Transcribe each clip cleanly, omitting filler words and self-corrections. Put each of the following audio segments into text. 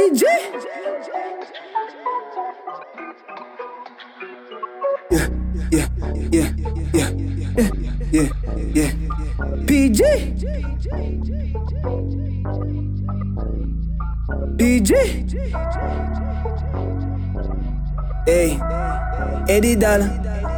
PG. Yeah, yeah, yeah, yeah, yeah, yeah, yeah. PG. PG. Hey, $80.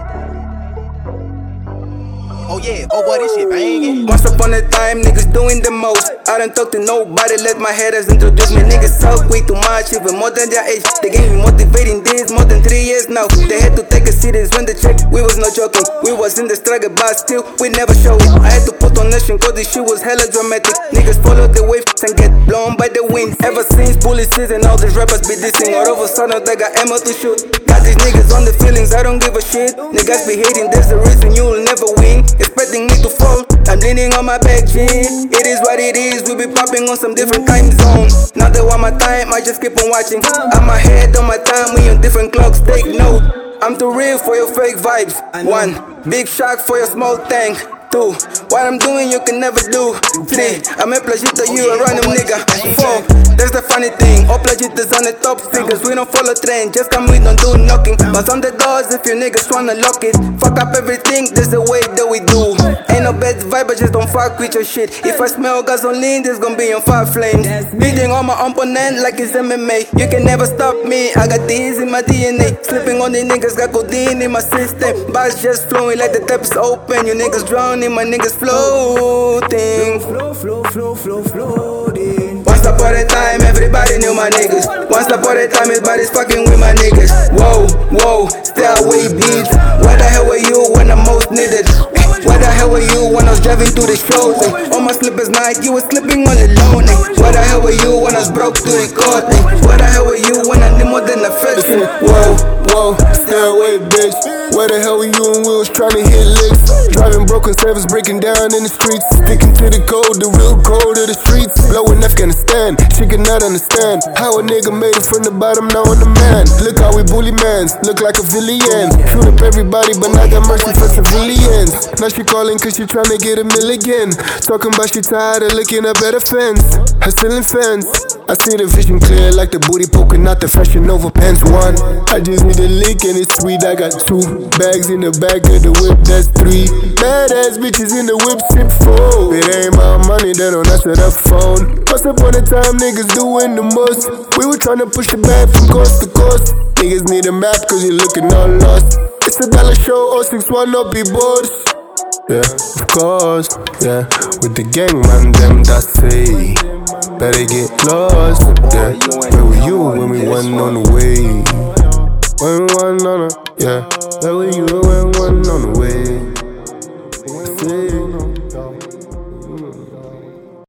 Oh yeah, oh boy, this shit bangin'. Once upon a time, niggas doing the most. I don't talk to nobody, let my haters introduce me. Niggas talk way too much, even more than their age. They gave me motivating this more than 3 years now. They had to take a serious when they check. We was not joking, we was in the struggle, but still we never show it. I had to put on nation cause this shit was hella dramatic. Niggas follow the waves and get blown by the wind. Ever since bully season, all these rappers be dissing. All of a sudden they got ammo to shoot. Got these niggas on the feelings, I don't give a shit. Niggas be hating, there's a reason you'll never win. Expecting me to fall, I'm leaning on my back chin. It is what it is, we be popping on some different time zones. Now they want my time, I just keep on watching. I'm ahead on my time, we on different clocks, take note. I'm too real for your fake vibes. 1, big shock for your small tank. 2, what I'm doing you can never do. 3, I'm a plagita, you a random nigga. 4, that's the funny thing, all plagitas on the top figures. We don't follow trend, just come we don't do knocking. But on the doors if you niggas wanna lock it. Fuck up everything, there's the way that we do. Ain't no bad vibe, I just don't fuck with your shit. If I smell gasoline, there's gonna be on fire flames. Beating on my opponent like it's MMA. You can never stop me, I got these in my DNA. Slipping on the niggas, got codeine in my system. Bars just flowing like the tap is open. You niggas drowning, my niggas floating. Floating. Once upon a time, everybody knew my niggas. Once upon a time, everybody's fucking with my niggas. Whoa, whoa, stay away, bitch. Where the hell were you when I most needed? Where the hell were you when I was driving through the shows? On my slippers night, you was slipping on the loan. Where the hell were you when I was broke to the court? Where the hell were you when I need more than affection? Whoa, whoa, stay away, bitch. Where the hell were you when we was trying to hit licks? Driving broken service, breaking down in the streets. Sticking to the code, the real code of the streets. Blowing Afghanistan, she cannot understand how a nigga made it from the bottom, now on the man. Look how we bully mans, look like a villain. Shoot up everybody, but not got mercy for civilians. Now she calling cause she tryna get a million. Talking about she tired of looking up at a fence. Hustling fence. I see the vision clear like the booty poking out the Fashion Nova pants. 1, I just need a lick and it's sweet. I got 2 bags in the back of the whip, that's 3 badass bitches in the whip, sip 4. It ain't my money, they don't answer the phone. Once upon a time, niggas doing the most. We were tryna push the bag from coast to coast. Niggas need a map cause you looking all lost. It's a dollar show, 061, not be bored. Yeah, of course, yeah. With the gang, man, them that say better get lost, yeah. Where were you when we went on the way? When we went on a, yeah. Where were you when